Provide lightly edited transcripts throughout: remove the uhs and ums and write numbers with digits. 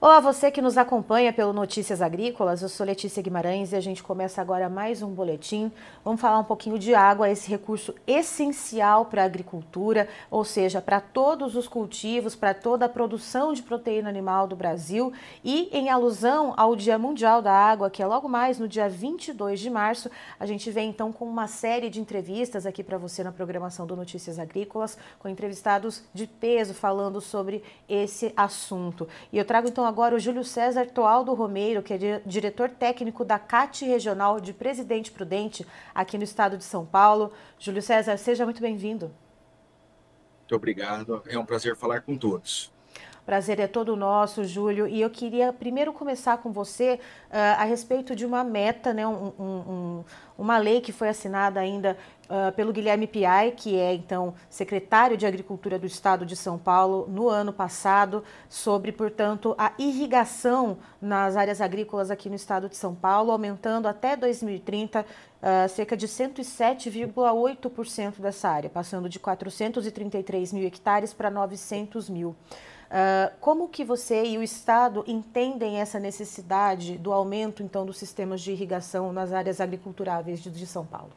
Olá, você que nos acompanha pelo Notícias Agrícolas, eu sou Letícia Guimarães e a gente começa agora mais um boletim. Vamos falar um pouquinho de água, esse recurso essencial para a agricultura, ou seja, para todos os cultivos, para toda a produção de proteína animal do Brasil. E em alusão ao Dia Mundial da Água, que é logo mais no dia 22 de março, a gente vem então com uma série de entrevistas aqui para você na programação do Notícias Agrícolas, com entrevistados de peso falando sobre esse assunto. E eu trago então agora o Júlio César Toaldo Romeiro, que é diretor técnico da CAT Regional de Presidente Prudente, aqui no estado de São Paulo. Júlio César, seja muito bem-vindo. Muito obrigado. É um prazer falar com todos. Prazer é todo nosso, Júlio. E eu queria primeiro começar com você a respeito de uma meta, né, uma lei que foi assinada ainda pelo Guilherme Piai, que é então secretário de Agricultura do Estado de São Paulo, no ano passado, sobre, portanto, a irrigação nas áreas agrícolas aqui no Estado de São Paulo, aumentando até 2030 cerca de 107,8% dessa área, passando de 433 mil hectares para 900 mil. Como que você e o Estado entendem essa necessidade do aumento, então, dos sistemas de irrigação nas áreas agriculturáveis de São Paulo?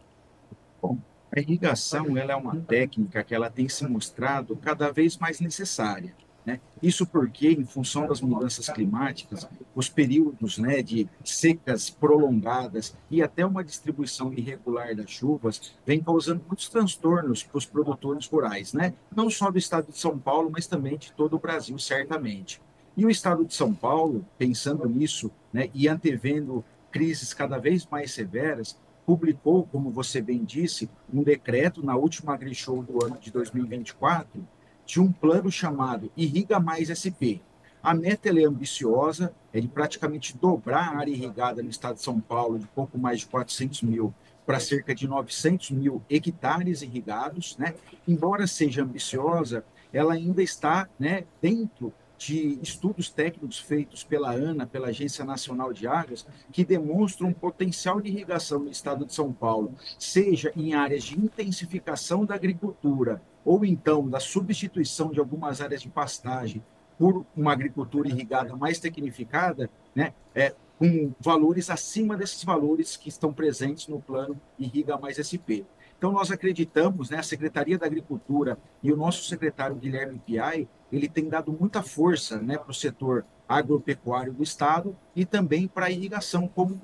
Bom, a irrigação ela é uma técnica que ela tem se mostrado cada vez mais necessária, né? Isso porque, em função das mudanças climáticas, os períodos, né, de secas prolongadas e até uma distribuição irregular das chuvas vem causando muitos transtornos para os produtores rurais, né? Não só do estado de São Paulo, mas também de todo o Brasil, certamente. E o estado de São Paulo, pensando nisso, né, e antevendo crises cada vez mais severas, publicou, como você bem disse, um decreto na última AgriShow do ano de 2024 de um plano chamado Irriga Mais SP. A meta é ambiciosa, é de praticamente dobrar a área irrigada no estado de São Paulo de pouco mais de 400 mil para cerca de 900 mil hectares irrigados, né? Embora seja ambiciosa, ela ainda está, né, dentro de estudos técnicos feitos pela ANA, pela Agência Nacional de Águas, que demonstram um potencial de irrigação no estado de São Paulo, seja em áreas de intensificação da agricultura ou então da substituição de algumas áreas de pastagem por uma agricultura irrigada mais tecnificada, né, com valores acima desses valores que estão presentes no plano Irriga Mais SP. Então, nós acreditamos, né, a Secretaria da Agricultura e o nosso secretário Guilherme Piai, ele tem dado muita força, né, para o setor agropecuário do Estado e também para a irrigação como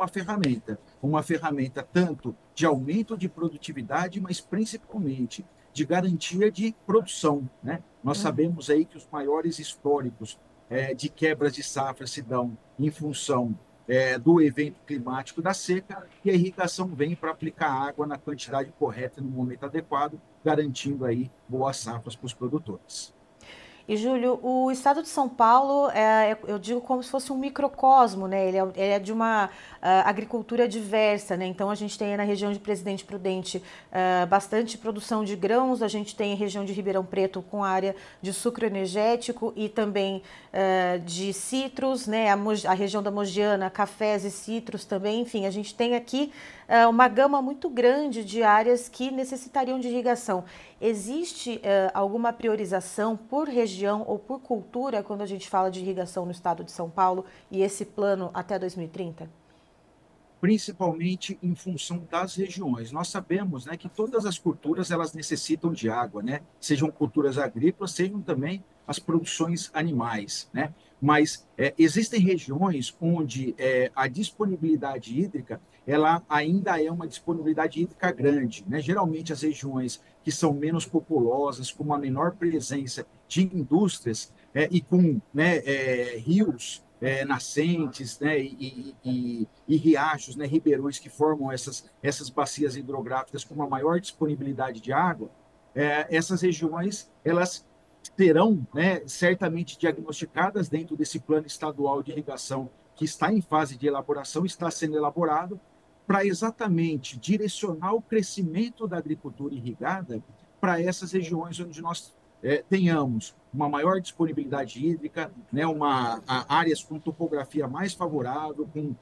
uma ferramenta tanto de aumento de produtividade, mas principalmente de garantia de produção, né? Nós sabemos aí que os maiores históricos de quebras de safra se dão em função do evento climático da seca, e a irrigação vem para aplicar água na quantidade correta no momento adequado, garantindo aí boas safras para os produtores. E, Júlio, o estado de São Paulo, eu digo como se fosse um microcosmo, né? Ele é de uma agricultura diversa, né? Então, a gente tem na região de Presidente Prudente bastante produção de grãos, a gente tem a região de Ribeirão Preto com área de sucro energético e também de citros, né? A região da Mogiana, cafés e citros também. Enfim, a gente tem aqui uma gama muito grande de áreas que necessitariam de irrigação. Existe alguma priorização por região ou por cultura quando a gente fala de irrigação no estado de São Paulo e esse plano até 2030? Principalmente em função das regiões. Nós sabemos, né, que todas as culturas elas necessitam de água, né? Sejam culturas agrícolas, sejam também as produções animais, né? Mas existem regiões onde a disponibilidade hídrica ela ainda é uma disponibilidade hídrica grande, né? Geralmente as regiões que são menos populosas, com uma menor presença de indústrias e com, né, rios nascentes, né, e riachos, né, ribeirões que formam essas bacias hidrográficas com uma maior disponibilidade de água, essas regiões elas serão, né, certamente diagnosticadas dentro desse plano estadual de irrigação que está em fase de elaboração, está sendo elaborado para exatamente direcionar o crescimento da agricultura irrigada para essas regiões onde nós tenhamos uma maior disponibilidade hídrica, né, áreas com topografia mais favorável,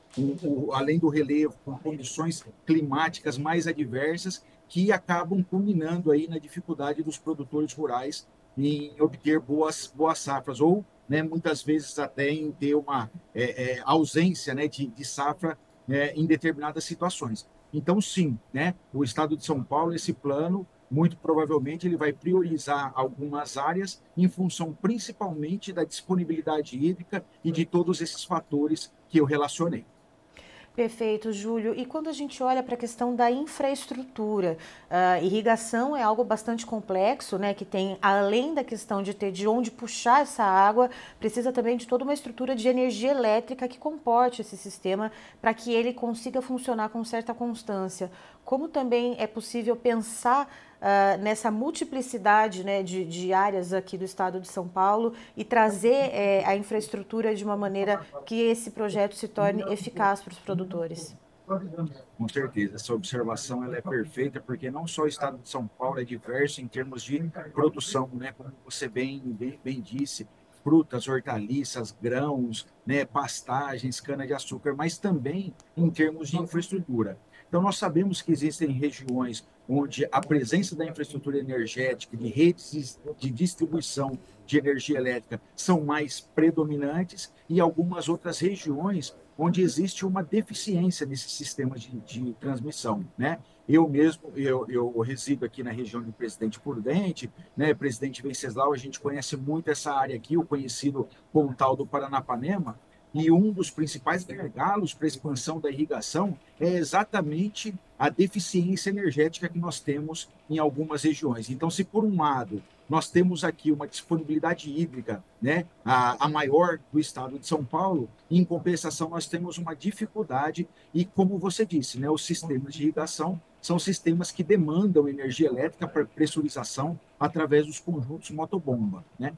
além do relevo, com condições climáticas mais adversas, que acabam culminando aí na dificuldade dos produtores rurais em obter boas safras, ou né, muitas vezes até em ter uma ausência, né, de safra em determinadas situações. Então, sim, né, o Estado de São Paulo, esse plano, muito provavelmente, ele vai priorizar algumas áreas em função principalmente da disponibilidade hídrica e de todos esses fatores que eu relacionei. Perfeito, Júlio. E quando a gente olha para a questão da infraestrutura, a irrigação é algo bastante complexo, né? Que tem, além da questão de ter de onde puxar essa água, precisa também de toda uma estrutura de energia elétrica que comporte esse sistema para que ele consiga funcionar com certa constância. Como também é possível pensar nessa multiplicidade, né, de áreas aqui do estado de São Paulo e trazer a infraestrutura de uma maneira que esse projeto se torne eficaz para os produtores. Com certeza, essa observação ela é perfeita, porque não só o estado de São Paulo é diverso em termos de produção, né? Como você bem disse, frutas, hortaliças, grãos, né? Pastagens, cana-de-açúcar, mas também em termos de infraestrutura. Então, nós sabemos que existem regiões onde a presença da infraestrutura energética, de redes de distribuição de energia elétrica são mais predominantes e algumas outras regiões onde existe uma deficiência nesse sistema de transmissão, né? Eu mesmo, eu resido aqui na região de Presidente Prudente, né? Presidente Venceslau, a gente conhece muito essa área aqui, o conhecido Pontal do Paranapanema, e um dos principais gargalos para a expansão da irrigação é exatamente a deficiência energética que nós temos em algumas regiões. Então, se por um lado nós temos aqui uma disponibilidade hídrica, né, a maior do estado de São Paulo, em compensação nós temos uma dificuldade e, como você disse, né, os sistemas de irrigação são sistemas que demandam energia elétrica para pressurização através dos conjuntos motobomba, né?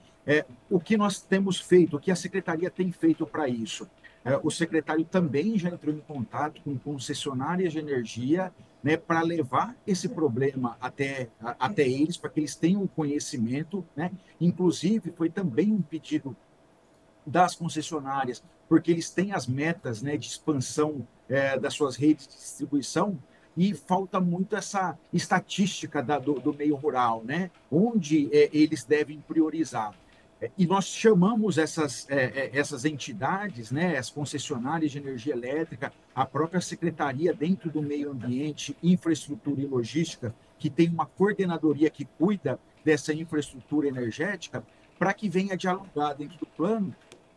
O que nós temos feito, o que a secretaria tem feito para isso? O secretário também já entrou em contato com concessionárias de energia, né, para levar esse problema até eles, para que eles tenham o conhecimento, né? Inclusive, foi também um pedido das concessionárias, porque eles têm as metas, né, de expansão das suas redes de distribuição, e falta muito essa estatística do meio rural, né, onde eles devem priorizar. E nós chamamos essas entidades, né, as concessionárias de energia elétrica, a própria secretaria dentro do meio ambiente, infraestrutura e logística, que tem uma coordenadoria que cuida dessa infraestrutura energética, para que venha dialogar dentro do plano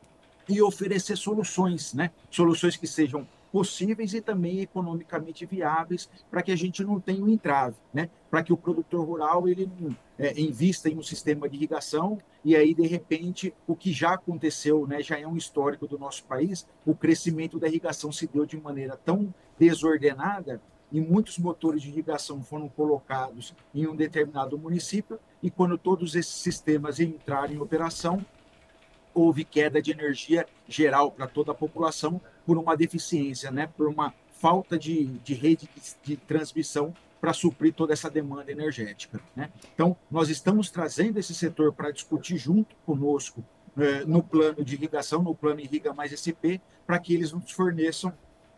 e oferecer soluções, né? Soluções que sejam possíveis e também economicamente viáveis para que a gente não tenha um entrave, né? Para que o produtor rural ele não invista em um sistema de irrigação e aí de repente o que já aconteceu, né? Já é um histórico do nosso país, o crescimento da irrigação se deu de maneira tão desordenada e muitos motores de irrigação foram colocados em um determinado município e quando todos esses sistemas entraram em operação houve queda de energia geral para toda a população por uma deficiência, né? Por uma falta de rede de transmissão para suprir toda essa demanda energética, né? Então, nós estamos trazendo esse setor para discutir junto conosco no plano de irrigação, no plano Irriga Mais SP, para que eles nos forneçam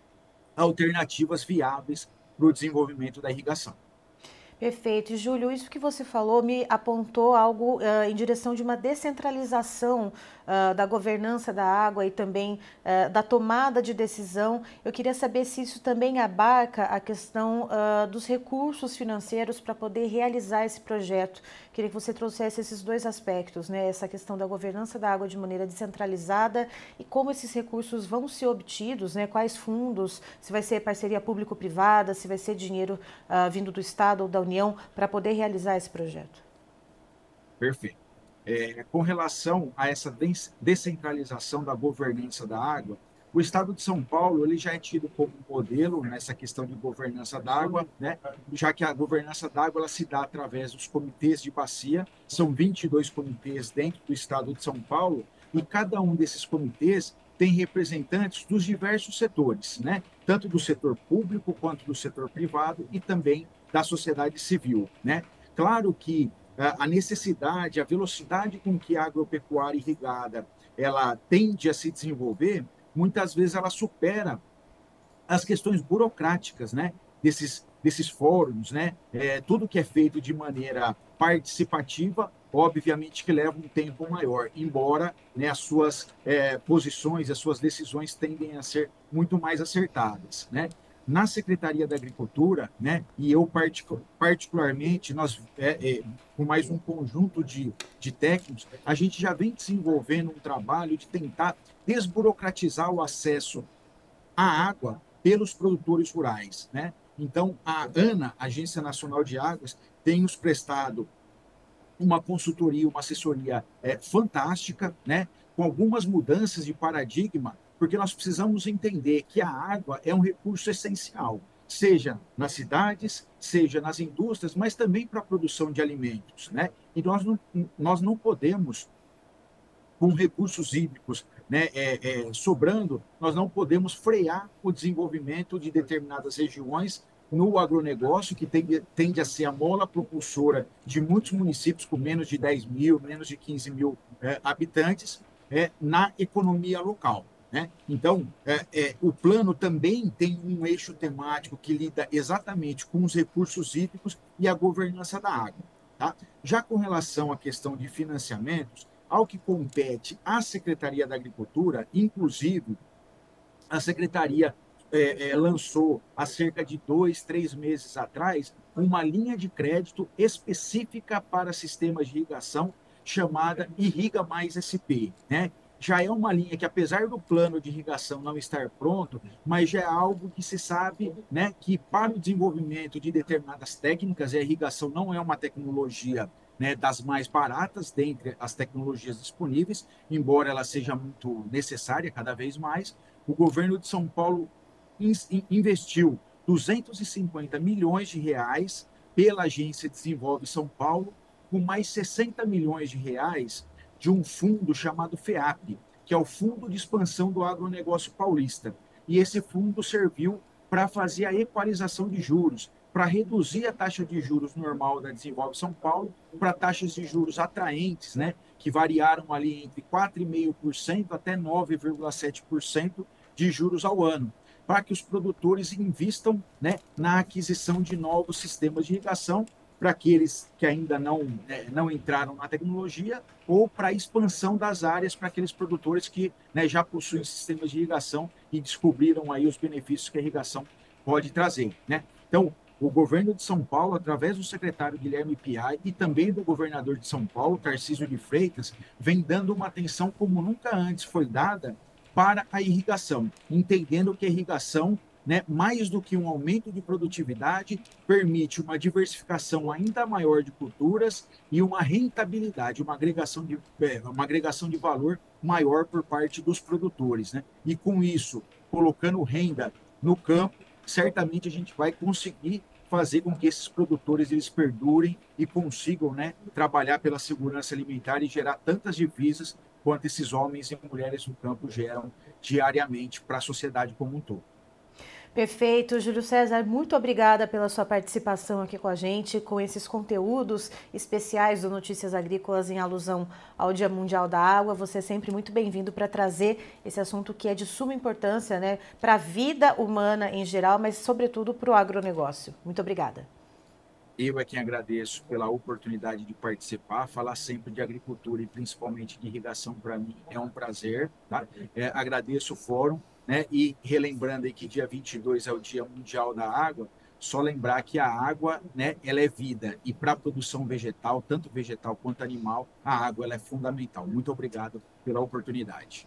alternativas viáveis para o desenvolvimento da irrigação. Perfeito. Júlio, isso que você falou me apontou algo em direção de uma descentralização da governança da água e também da tomada de decisão. Eu queria saber se isso também abarca a questão dos recursos financeiros para poder realizar esse projeto. Queria que você trouxesse esses dois aspectos, né? Essa questão da governança da água de maneira descentralizada e como esses recursos vão ser obtidos, né? Quais fundos, se vai ser parceria público-privada, se vai ser dinheiro vindo do Estado ou da União para poder realizar esse projeto. Perfeito. Com relação a essa descentralização da governança da água, o Estado de São Paulo ele já é tido como modelo nessa questão de governança da água, né? Já que a governança da água ela se dá através dos comitês de bacia, são 22 comitês dentro do Estado de São Paulo, e cada um desses comitês tem representantes dos diversos setores, né? Tanto do setor público quanto do setor privado e também da sociedade civil, né? Claro que a necessidade, a velocidade com que a agropecuária irrigada ela tende a se desenvolver, muitas vezes ela supera as questões burocráticas, né, desses desses fóruns, né? Tudo que é feito de maneira participativa, obviamente que leva um tempo maior, embora, né, as suas posições, as suas decisões tendem a ser muito mais acertadas, né? Na Secretaria da Agricultura, né, e eu particularmente, nós, com mais um conjunto de técnicos, a gente já vem desenvolvendo um trabalho de tentar desburocratizar o acesso à água pelos produtores rurais, né? Então, a ANA, Agência Nacional de Águas, tem nos prestado uma consultoria, uma assessoria fantástica, né? Com algumas mudanças de paradigma, porque nós precisamos entender que a água é um recurso essencial, seja nas cidades, seja nas indústrias, mas também para a produção de alimentos, né? E nós não podemos, com recursos hídricos, né, sobrando, nós não podemos frear o desenvolvimento de determinadas regiões no agronegócio, que tende a ser a mola propulsora de muitos municípios com menos de 10 mil, menos de 15 mil habitantes, na economia local. Né? Então, o plano também tem um eixo temático que lida exatamente com os recursos hídricos e a governança da água. Tá? Já com relação à questão de financiamentos, ao que compete à Secretaria da Agricultura, inclusive, a Secretaria lançou, há cerca de 2, 3 meses atrás, uma linha de crédito específica para sistemas de irrigação, chamada Irriga Mais SP, né? Já é uma linha que, apesar do plano de irrigação não estar pronto, mas já é algo que se sabe, né, que para o desenvolvimento de determinadas técnicas, a irrigação não é uma tecnologia, né, das mais baratas dentre as tecnologias disponíveis, embora ela seja muito necessária cada vez mais. O governo de São Paulo investiu 250 milhões de reais pela Agência Desenvolve São Paulo, com mais 60 milhões de reais de um fundo chamado FEAP, que é o Fundo de Expansão do Agronegócio Paulista. E esse fundo serviu para fazer a equalização de juros, para reduzir a taxa de juros normal da Desenvolve São Paulo para taxas de juros atraentes, né, que variaram ali entre 4,5% até 9,7% de juros ao ano, para que os produtores invistam, né, na aquisição de novos sistemas de irrigação para aqueles que ainda não entraram na tecnologia ou para a expansão das áreas para aqueles produtores que, né, já possuem sistemas de irrigação e descobriram aí os benefícios que a irrigação pode trazer, né? Então, o governo de São Paulo, através do secretário Guilherme Piai e também do governador de São Paulo, Tarcísio de Freitas, vem dando uma atenção como nunca antes foi dada para a irrigação, entendendo que a irrigação, né, mais do que um aumento de produtividade, permite uma diversificação ainda maior de culturas e uma rentabilidade, uma agregação de valor maior por parte dos produtores, né? E com isso, colocando renda no campo, certamente a gente vai conseguir fazer com que esses produtores eles perdurem e consigam, né, trabalhar pela segurança alimentar e gerar tantas divisas quanto esses homens e mulheres no campo geram diariamente para a sociedade como um todo. Perfeito, Júlio César, muito obrigada pela sua participação aqui com a gente, com esses conteúdos especiais do Notícias Agrícolas em alusão ao Dia Mundial da Água. Você é sempre muito bem-vindo para trazer esse assunto que é de suma importância, né, para a vida humana em geral, mas sobretudo para o agronegócio. Muito obrigada. Eu é quem agradeço pela oportunidade de participar, falar sempre de agricultura e principalmente de irrigação para mim é um prazer, tá? Agradeço o fórum, né? E relembrando aí que dia 22 é o Dia Mundial da Água, só lembrar que a água, né, ela é vida e para a produção vegetal, tanto vegetal quanto animal, a água ela é fundamental. Muito obrigado pela oportunidade.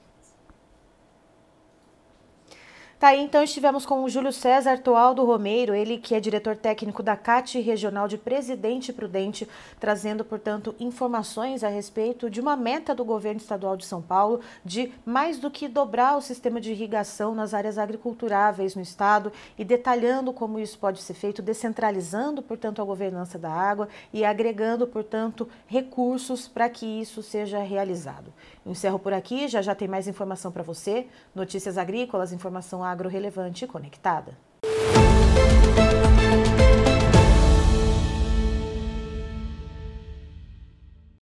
Tá aí, então estivemos com o Júlio César Toaldo Romeiro, ele que é diretor técnico da CAT Regional de Presidente Prudente, trazendo, portanto, informações a respeito de uma meta do governo estadual de São Paulo de mais do que dobrar o sistema de irrigação nas áreas agriculturáveis no estado e detalhando como isso pode ser feito, descentralizando, portanto, a governança da água e agregando, portanto, recursos para que isso seja realizado. Eu encerro por aqui, já tem mais informação para você, Notícias Agrícolas, informação agro relevante e conectada.